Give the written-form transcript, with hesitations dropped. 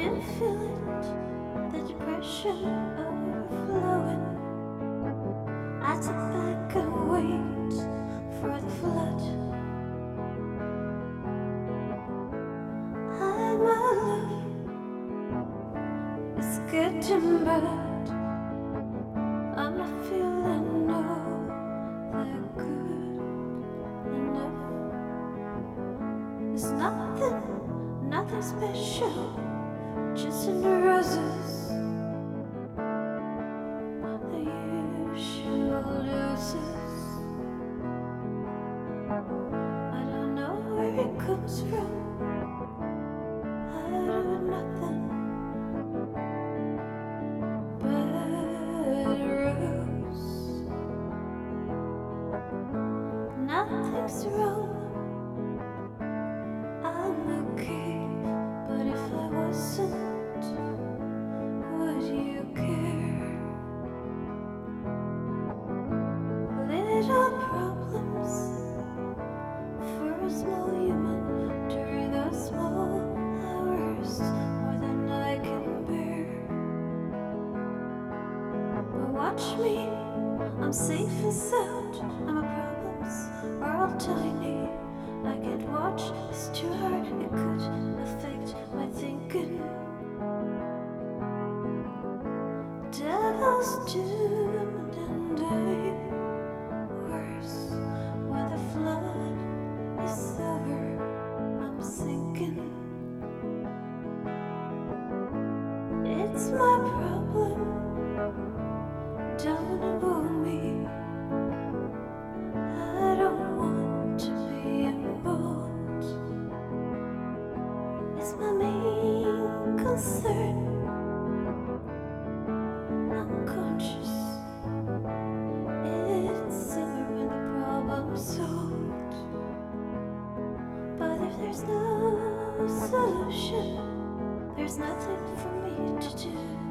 you feel it? The depression overflowing. I sit back and wait for the flood. I'm alone. It's getting bad. I'm not feeling all that good enough. It's nothing special, just in the roses. The usual doses. I don't know where it comes from. I do nothing but rose. Nothing's wrong. I'm okay, but if I wasn't, would you care? Little problems for a small human during those small hours, more than I can bear. But watch me, I'm safe and sound, and my problems are all tiny. I can't watch, it's too hard, it could affect my thinking. Devil's doomed and I'm worse. When the flood is over, I'm sinking. It's my problem, don't involve me. I don't want to be involved. It's my main concern. I'm conscious. It's over when the problem's solved. But if there's no solution, there's nothing for me to do.